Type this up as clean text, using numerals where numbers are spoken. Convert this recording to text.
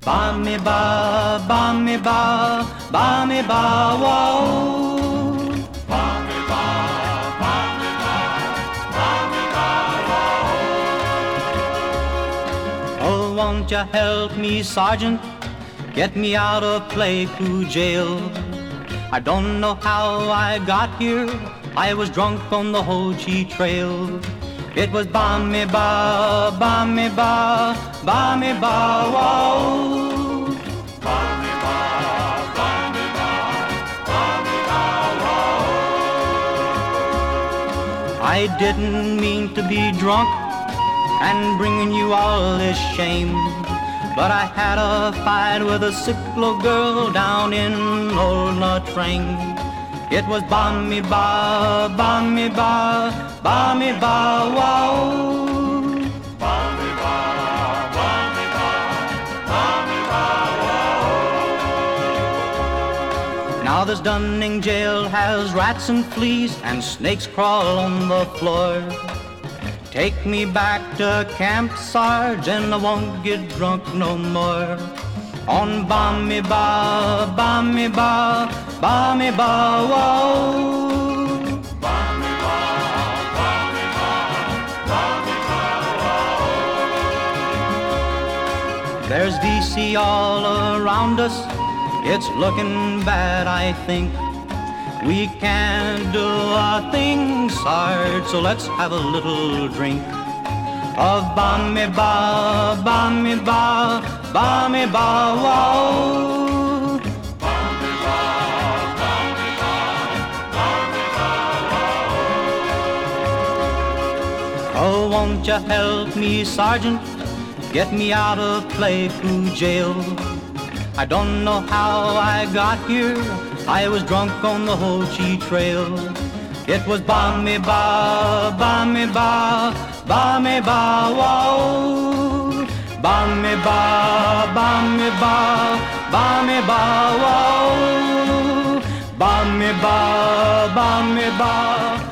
Ba me ba, ba me ba, ba me ba, wow. Ba me ba, ba me ba, ba me ba, wow. Oh, won't you help me, Sergeant? Get me out of Pleiku jail. I don't know how I got here. I was drunk on the Ho Chi Trail. It was ba me ba, ba me ba, ba me ba, wow. Ba me ba, ba me ba, ba me ba, wow. I didn't mean to be drunk and bringing you all this shame, but I had a fight with a sick little girl down in Old Latrang. It was ba me ba, ba me ba, ba me ba, wow. Ba me ba, ba me ba, ba me ba, wow. Now this Dunning jail has rats and fleas and snakes crawl on the floor. Take me back to Camp Sarge and I won't get drunk no more. On ba me ba, ba me ba, ba me ba, wow. Ba me ba, ba me ba, ba me ba, wow. There's VC all around us. It's looking bad, I think. We can't do a thing, Sarge, so let's have a little drink of ba me ba, ba me ba, ba me ba, wow. Ba me ba, ba me ba, ba me ba, wow. Oh, won't you help me, Sergeant? Get me out of Pleiku jail. I don't know how I got here. I was drunk on the Ho Chi Trail. It was ba me ba, ba me ba, ba me ba, wow. Ba me ba, ba me ba, ba me ba, wow. Ba me ba, ba me ba.